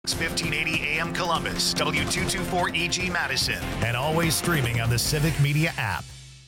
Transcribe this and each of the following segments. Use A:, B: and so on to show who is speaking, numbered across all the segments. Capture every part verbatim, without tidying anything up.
A: fifteen eighty A M Columbus, W two twenty-four E G Madison, and always streaming on the Civic Media app.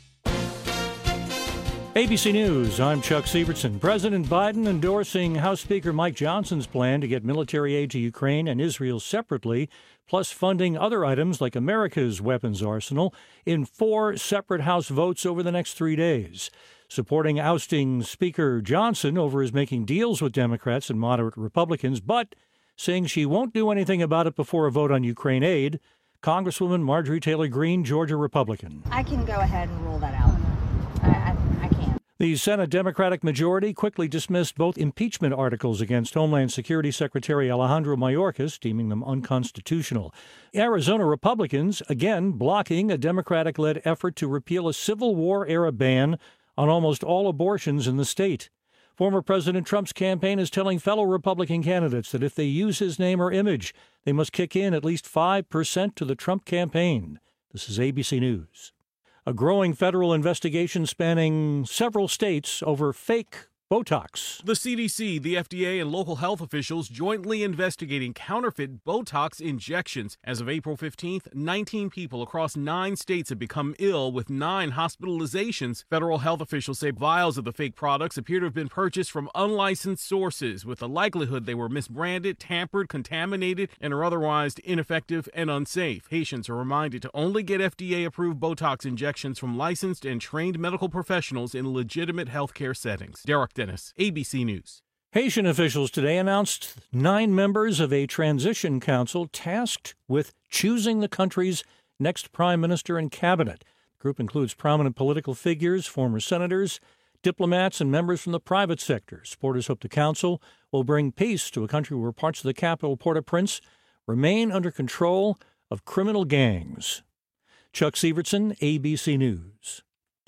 B: A B C News, I'm Chuck Sievertson. President Biden endorsing House Speaker Mike Johnson's plan to get military aid to Ukraine and Israel separately, plus funding other items like America's weapons arsenal in four separate House votes over the next three days. Supporting ousting Speaker Johnson over his making deals with Democrats and moderate Republicans, but saying she won't do anything about it before a vote on Ukraine aid, Congresswoman Marjorie Taylor Greene, Georgia Republican.
C: I can go ahead and rule that out. I, I, I can't.
B: The Senate Democratic majority quickly dismissed both impeachment articles against Homeland Security Secretary Alejandro Mayorkas, deeming them unconstitutional. Arizona Republicans, again, blocking a Democratic-led effort to repeal a Civil War-era ban on almost all abortions in the state. Former President Trump's campaign is telling fellow Republican candidates that if they use his name or image, they must kick in at least five percent to the Trump campaign. This is A B C News. A growing federal investigation spanning several states over fake Botox.
D: The C D C, the F D A, and local health officials jointly investigating counterfeit Botox injections. As of April fifteenth, nineteen people across nine states have become ill, with nine hospitalizations. Federal health officials say vials of the fake products appear to have been purchased from unlicensed sources, with the likelihood they were misbranded, tampered, contaminated, and are otherwise ineffective and unsafe. Patients are reminded to only get F D A-approved Botox injections from licensed and trained medical professionals in legitimate healthcare settings. Derek Dennis, A B C News.
B: Haitian officials today announced nine members of a transition council tasked with choosing the country's next prime minister and cabinet. The group includes prominent political figures, former senators, diplomats, and members from the private sector. Supporters hope the council will bring peace to a country where parts of the capital, Port-au-Prince, remain under control of criminal gangs. Chuck Sievertson, A B C News.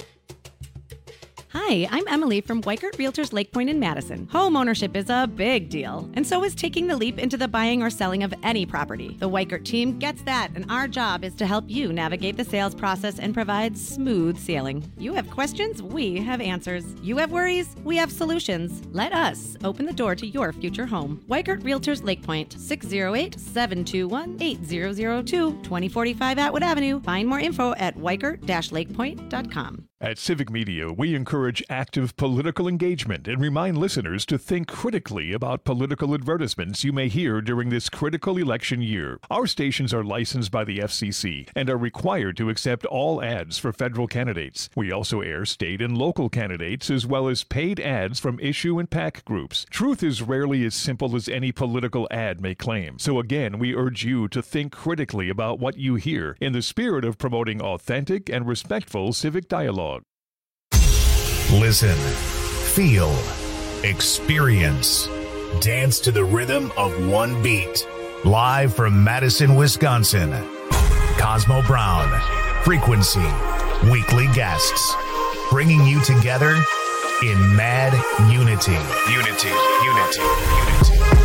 E: Hi, I'm Emily from Weikert Realtors Lake Point in Madison. Home ownership is a big deal, and so is taking the leap into the buying or selling of any property. The Weikert team gets that, and our job is to help you navigate the sales process and provide smooth sailing. You have questions, we have answers. You have worries, we have solutions. Let us open the door to your future home. Weikert Realtors Lake Point, six oh eight, seven two one, eight zero zero two, twenty forty-five Atwood Avenue. Find more info at weikert dash lakepoint dot com.
F: At Civic Media, we encourage active political engagement and remind listeners to think critically about political advertisements you may hear during this critical election year. Our stations are licensed by the F C C and are required to accept all ads for federal candidates. We also air state and local candidates as well as paid ads from issue and PAC groups. Truth is rarely as simple as any political ad may claim. So again, we urge you to think critically about what you hear in the spirit of promoting authentic and respectful civic dialogue.
A: Listen, feel, experience, dance to the rhythm of one beat. Live from Madison, Wisconsin, Cosmo Brown, Frequency, weekly guests, bringing you together in mad unity. Unity, unity, unity.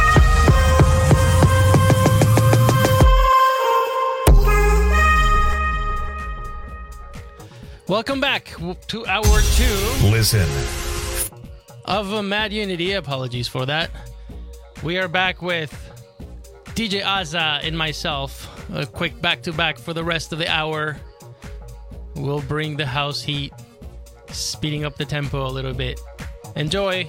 G: Welcome back to hour two.
A: Listen.
G: Of a Mad Unity. Apologies for that. We are back with D J Azza and myself. A quick back-to-back for the rest of the hour. We'll bring the house heat, speeding up the tempo a little bit. Enjoy.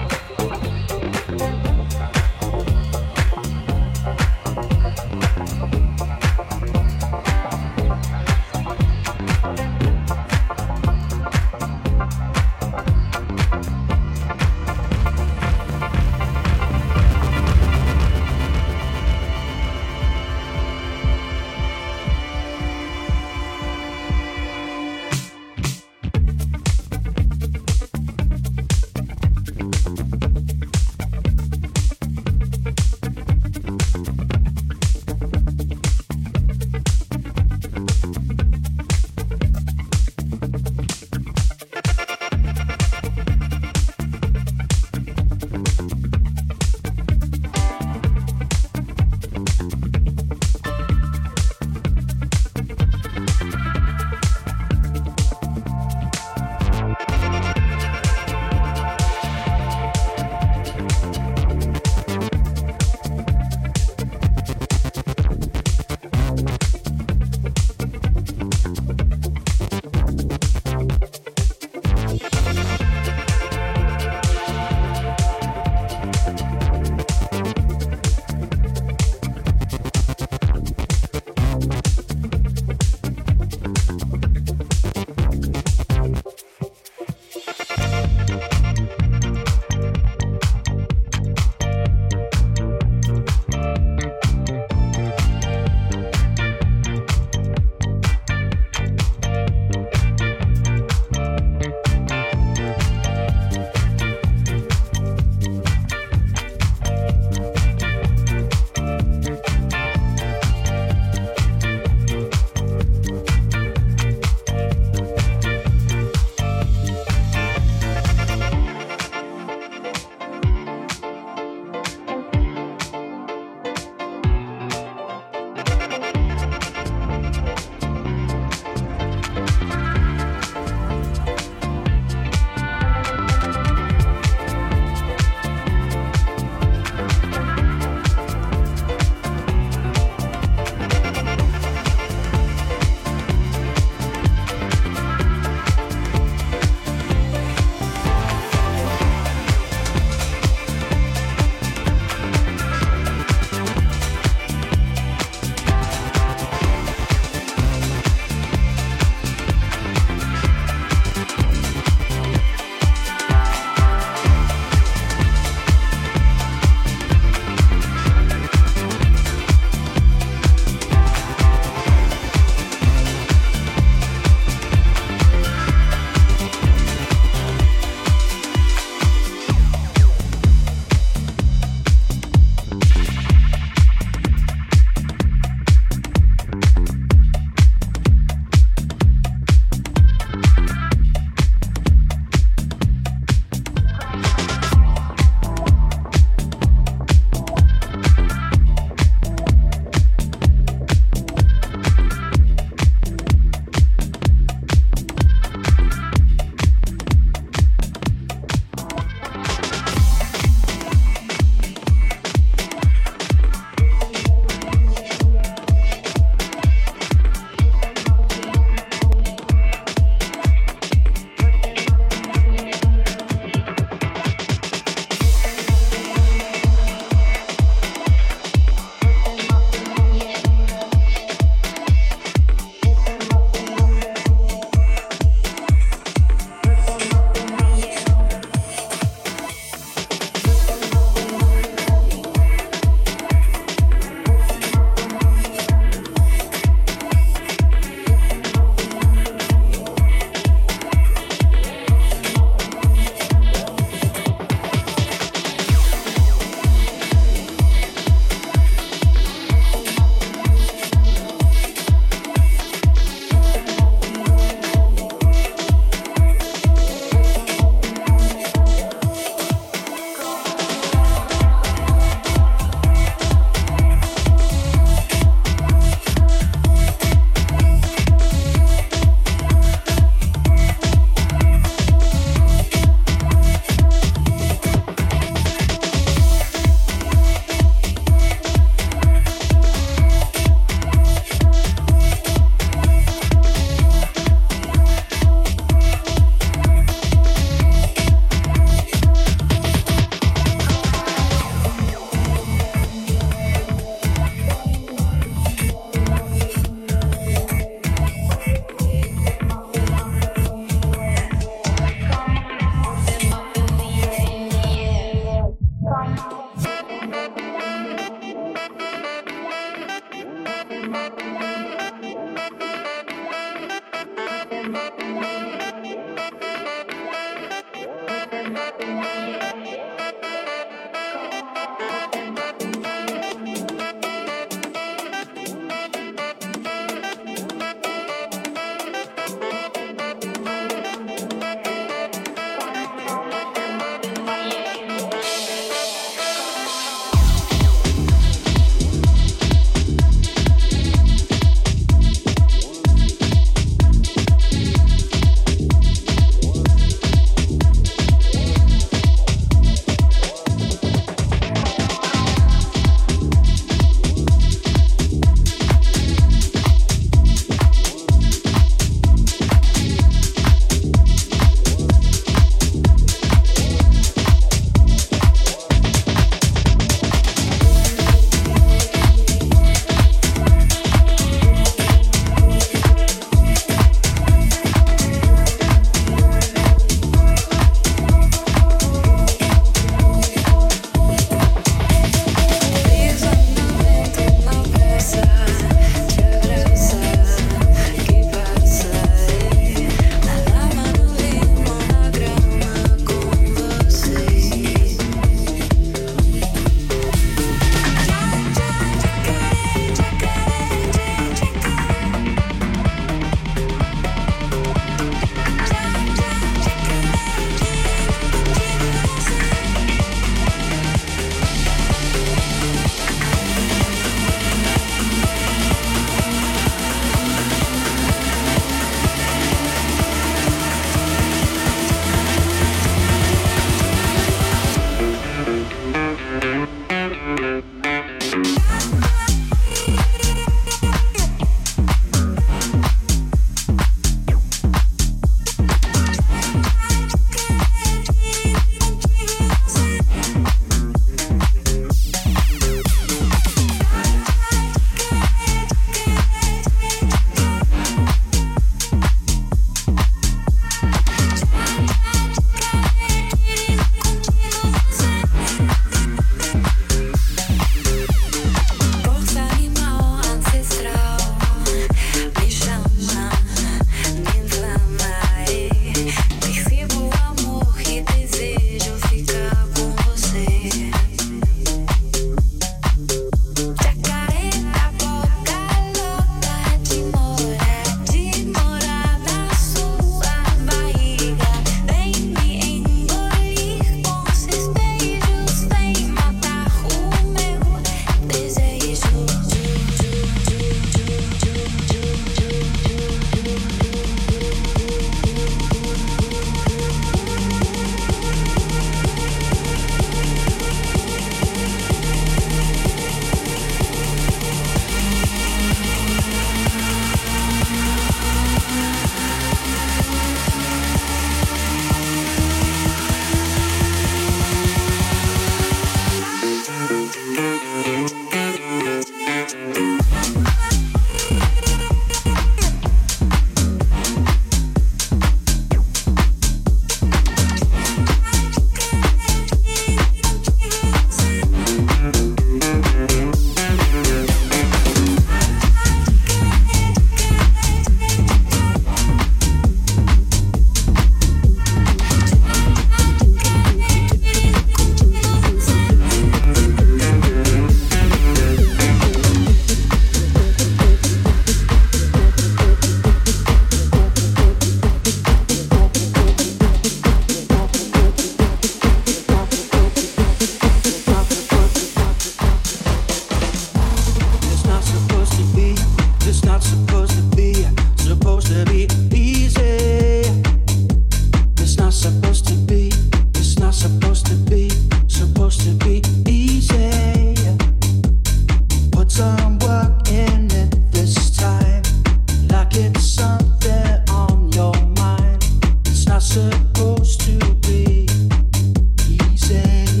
H: It's not supposed to be, supposed to be easy. It's not supposed to be, it's not supposed to be, supposed to be easy. Put some work in it this time, like it's something on your mind. It's not supposed to be easy.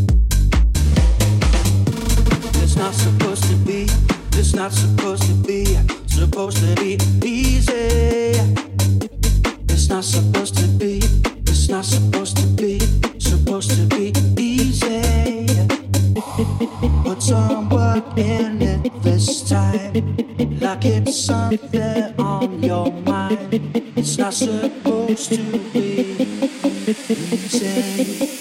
H: It's not supposed to be, it's not supposed to be, supposed to be easy. It's not supposed to be, it's not supposed to be, supposed to be easy. Put some work in it this time, like it's something on your mind. It's not supposed to be easy.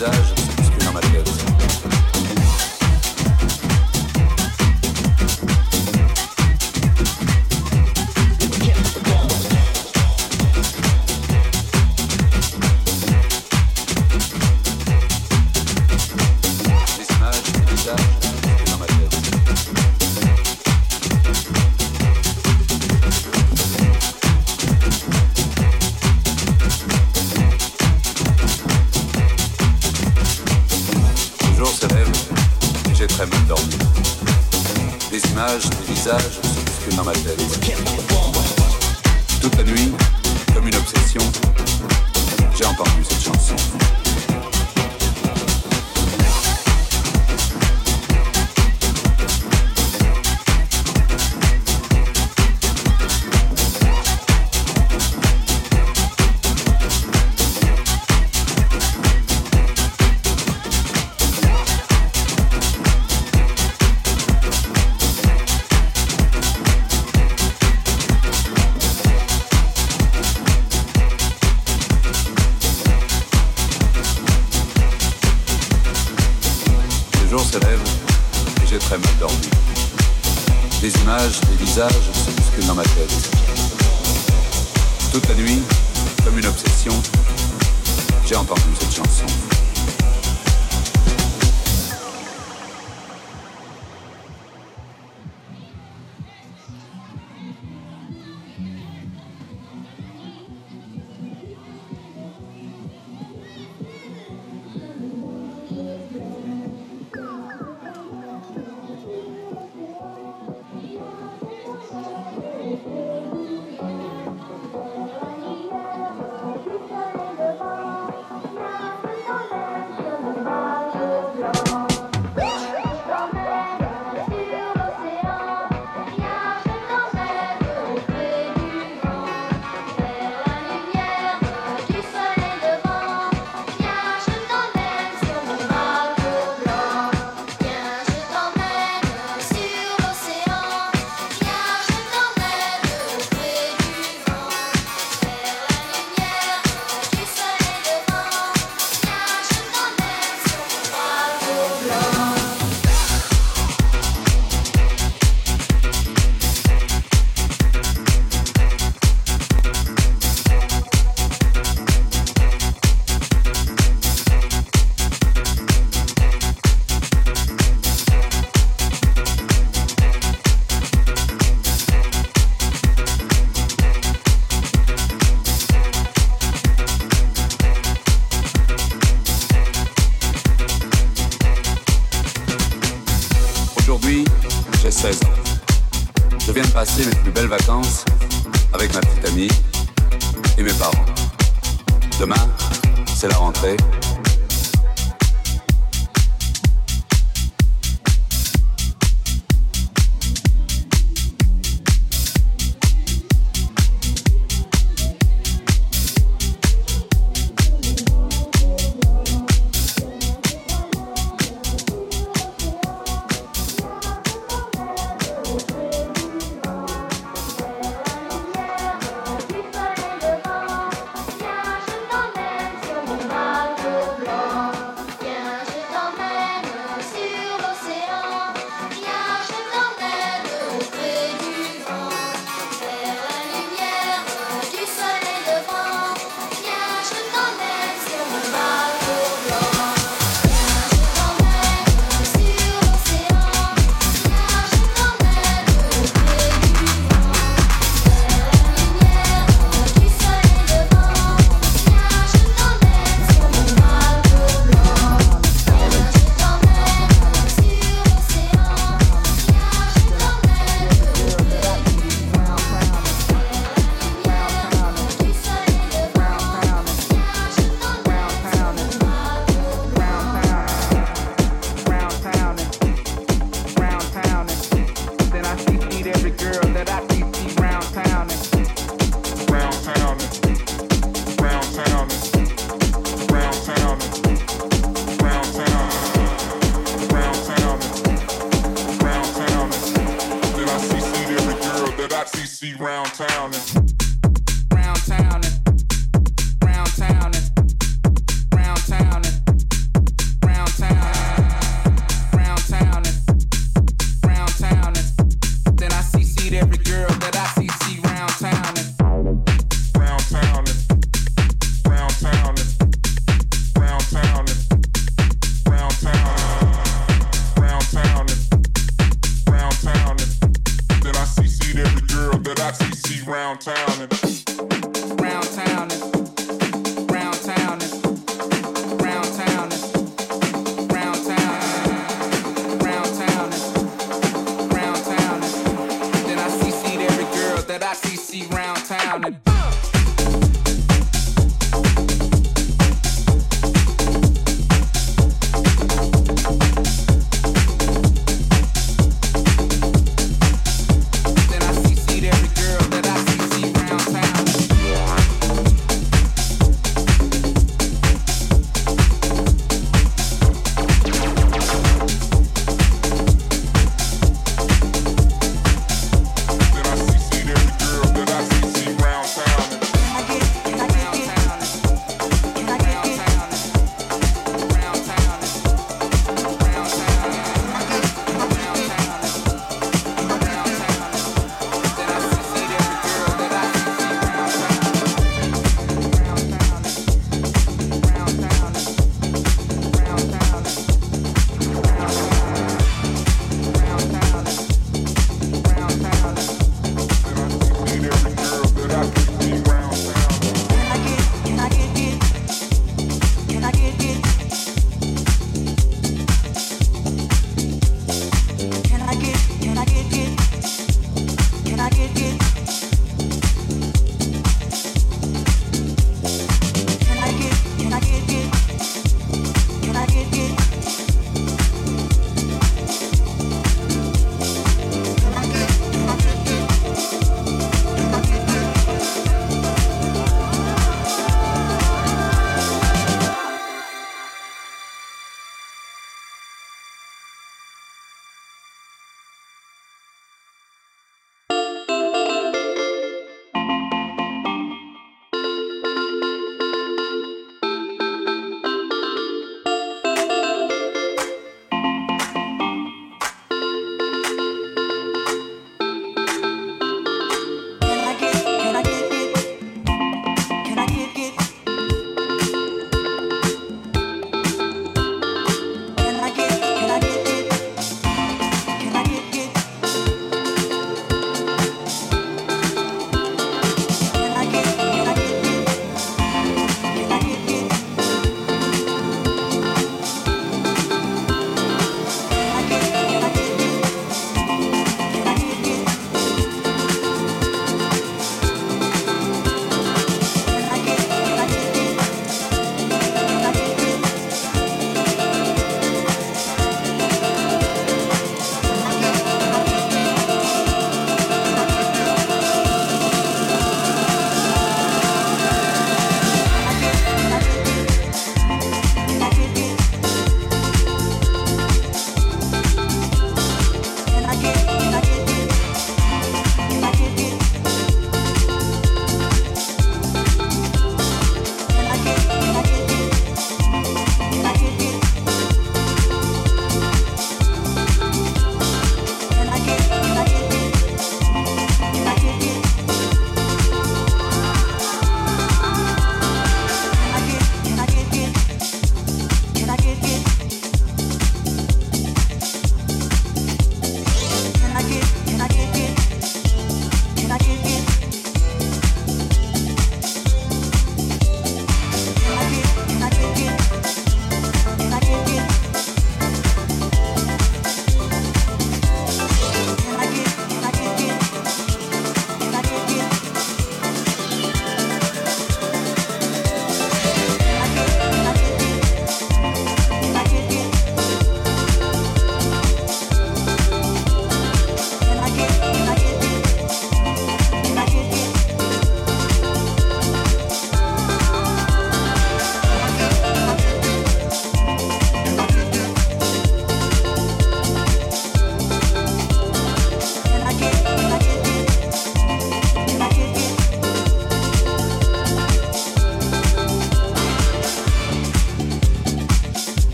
I: visages se bousculent dans ma tête. Des visages se bousculent dans ma tête. Toute la nuit, comme une obsession, j'ai entendu cette chanson. Des images, des visages se bousculent dans ma tête. Toute la nuit, comme une obsession, j'ai entendu cette chanson. Je viens de passer mes plus belles vacances avec ma petite amie et mes parents. Demain, c'est la rentrée.
J: Good.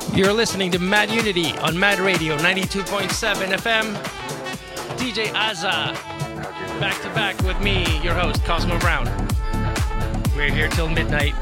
G: You're listening to Mad Unity on Mad Radio ninety-two point seven F M. D J Azza, back to back with me, your host, Cosmo Brown. We're here till midnight.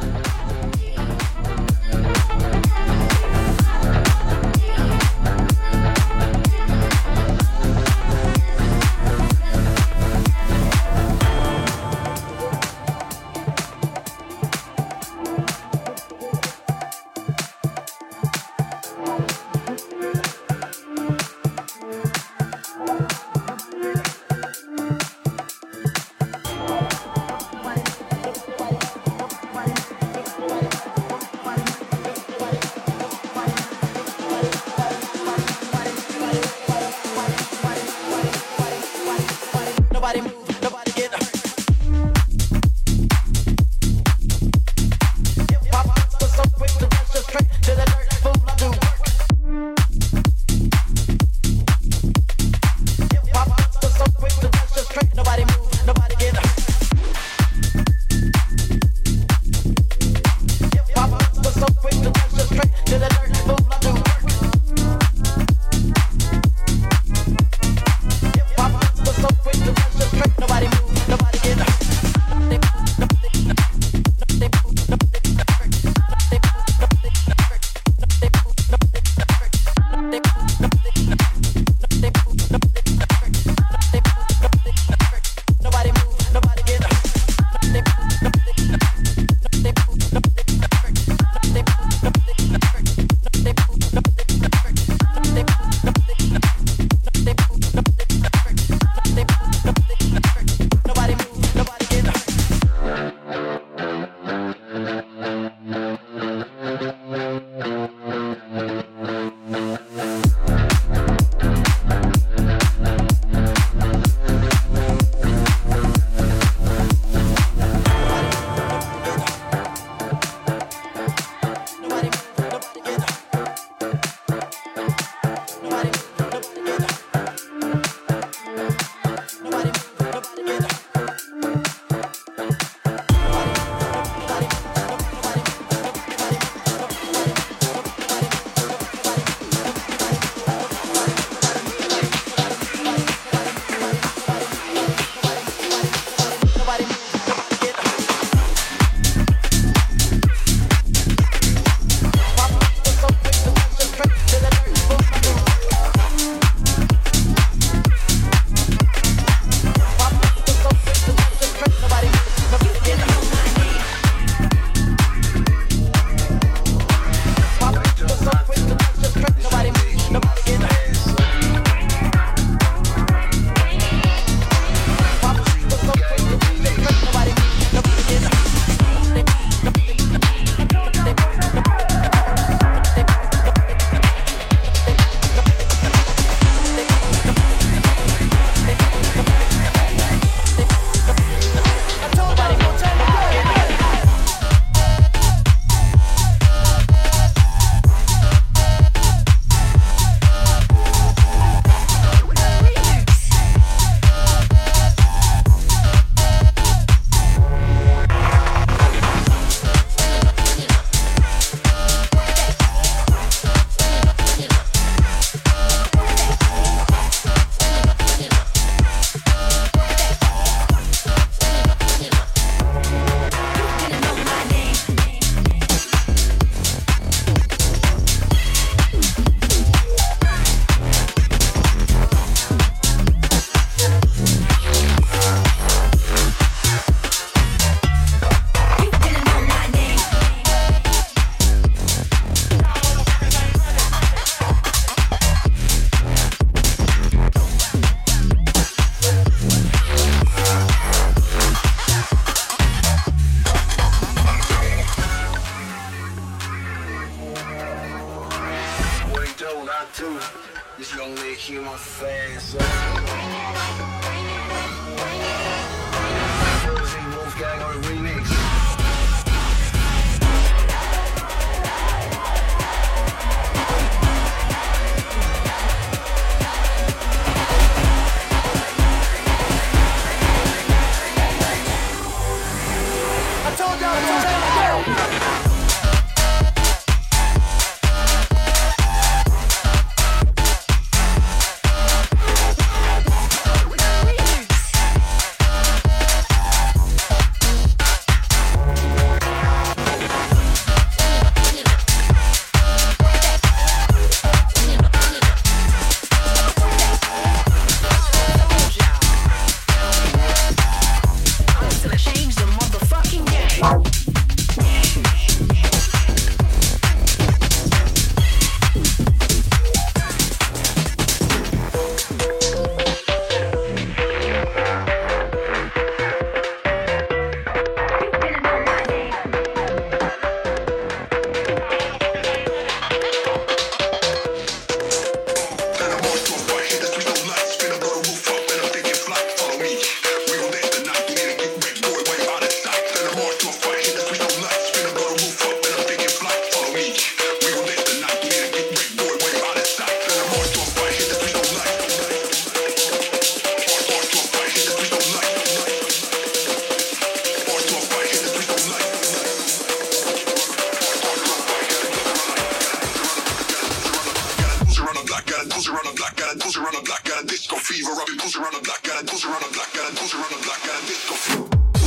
J: got a disco fever. I've been cruising around the block, got a cruising around the block, got a cruising around the block, got a disco fever.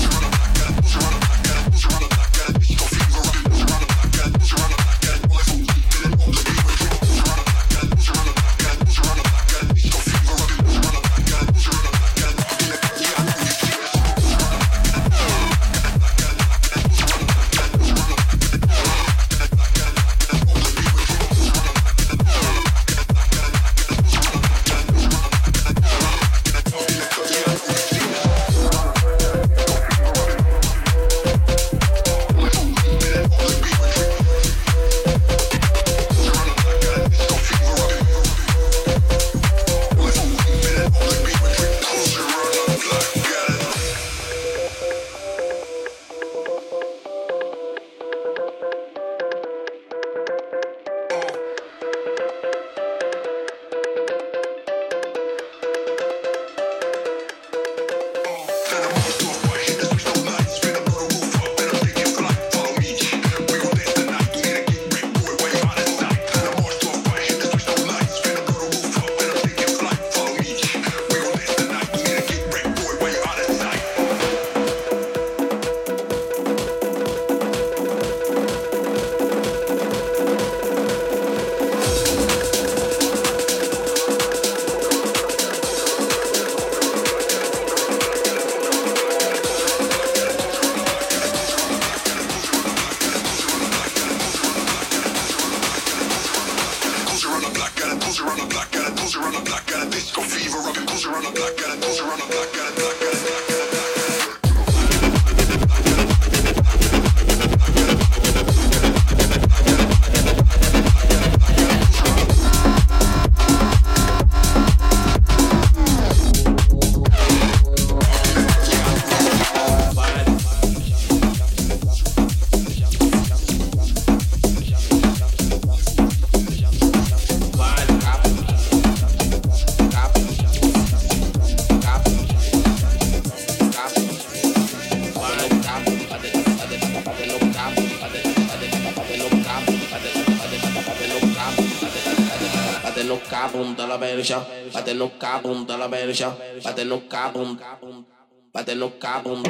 K: Bate no cabum da la verja, bate no cabum, bate no cabum.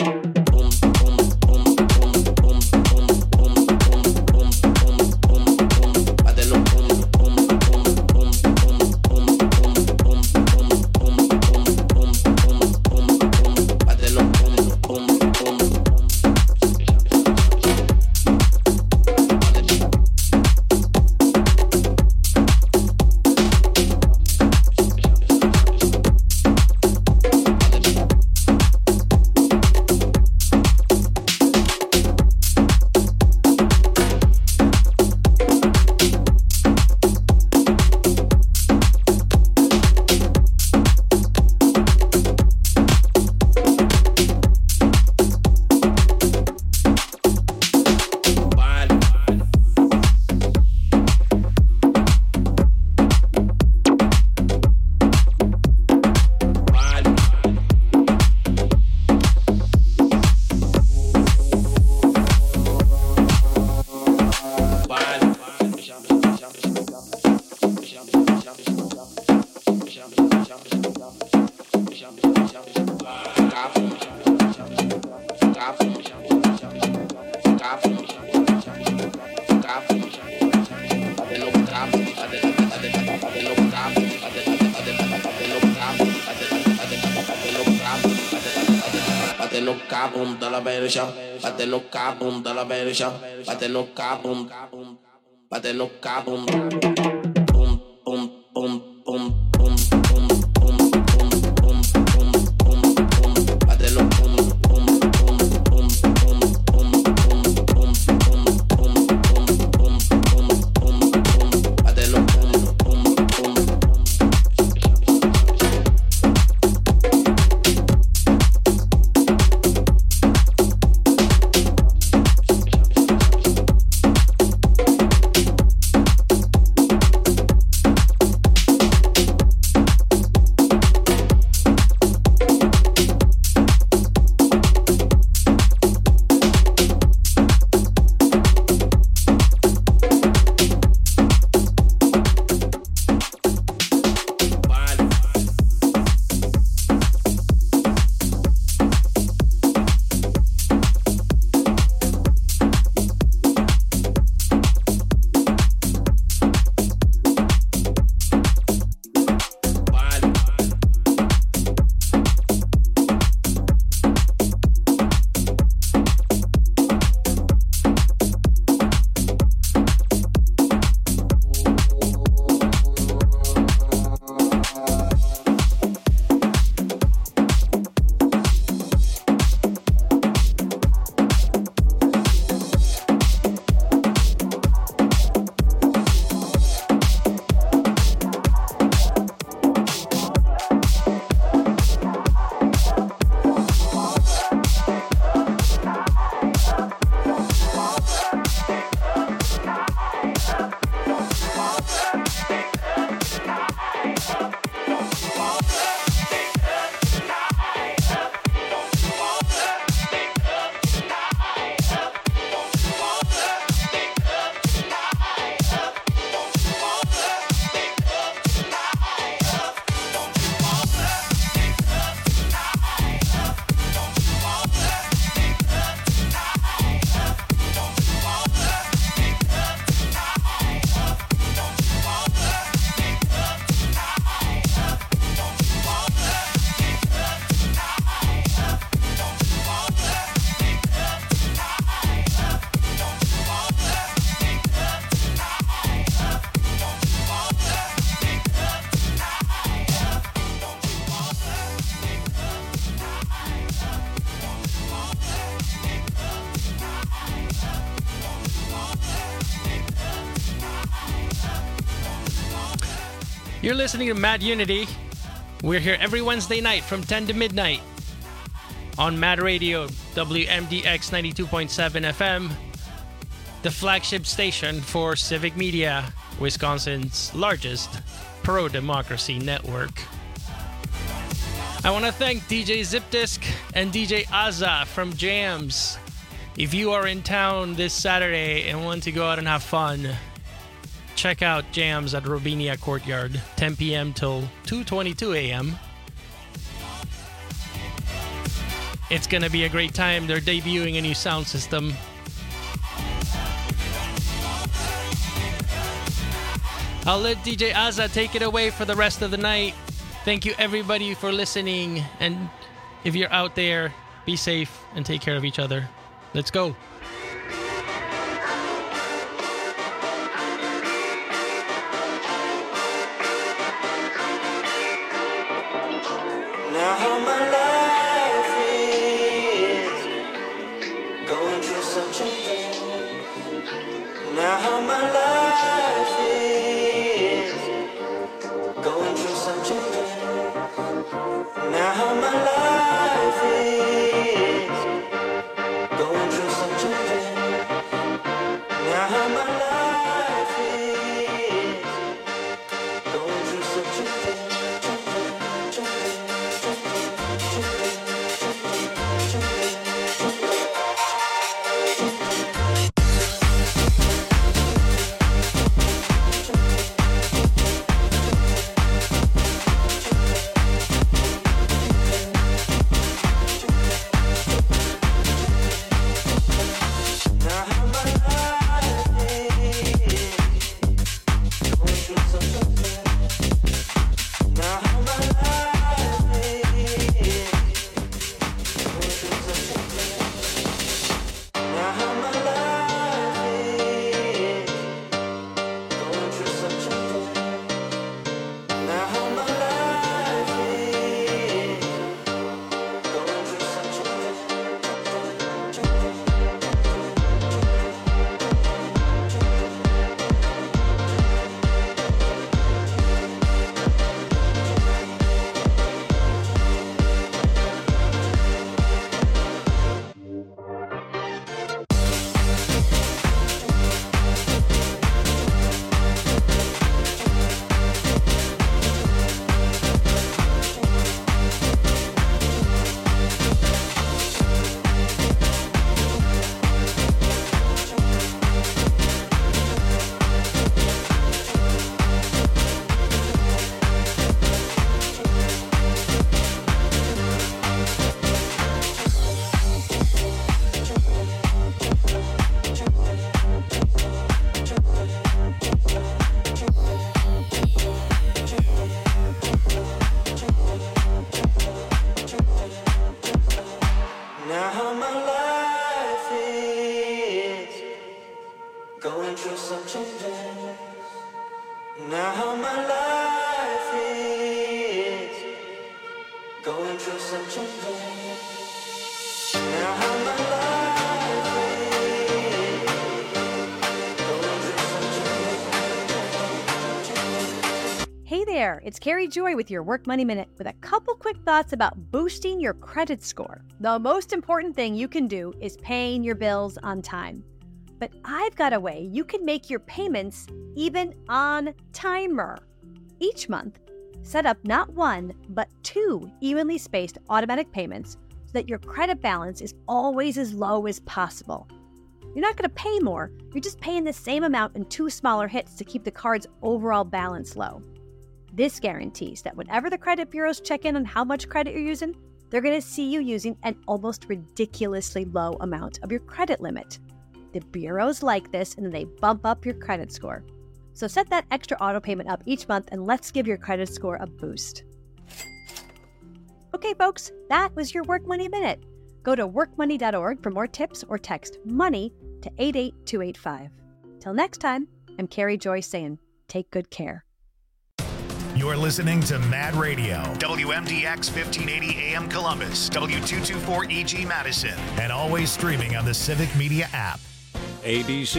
K: Bate no cabum da la verja, bate no cabum da la verja, bate no cabum, bate no cabum, bum bum bum bum bum bum bum bum bum bum bum bum, bate no bum bum bum bum bum bum bum bum bum bum bum bum bum bum, bate no bum bum bum.
G: You're listening to Mad Unity. We're here every Wednesday night from ten to midnight on Mad Radio, W M D X ninety-two point seven F M, the flagship station for Civic Media, Wisconsin's largest pro-democracy network. I want to thank D J Zipdisk and D J Azza from Jams. If you are in town this Saturday and want to go out and have fun, check out Jams at Robinia Courtyard, ten p.m. till two twenty-two a.m. It's going to be a great time. They're debuting a new sound system. I'll let D J Azza take it away for the rest of the night. Thank you, everybody, for listening. And if you're out there, be safe and take care of each other. Let's go.
H: Now how my life is going through such a thing. Now how my life is going through such a thing. Now how my life is going through such a thing. Now how my life is going through such a thing.
L: It's Carrie Joy with your Work Money Minute with a couple quick thoughts about boosting your credit score. The most important thing you can do is paying your bills on time. But I've got a way you can make your payments even on timer. Each month, set up not one, but two evenly spaced automatic payments so that your credit balance is always as low as possible. You're not going to pay more, you're just paying the same amount in two smaller hits to keep the card's overall balance low. This guarantees that whenever the credit bureaus check in on how much credit you're using, they're going to see you using an almost ridiculously low amount of your credit limit. The bureaus like this, and they bump up your credit score. So set that extra auto payment up each month, and let's give your credit score a boost. Okay, folks, that was your Work Money Minute. Go to work money dot org for more tips or text MONEY to eight eight two eight five. Till next time, I'm Carrie Joy saying, take good care.
A: You're listening to Mad Radio, W M D X fifteen eighty A M Columbus, W two twenty-four E G Madison, and always streaming on the Civic Media app.
M: A B C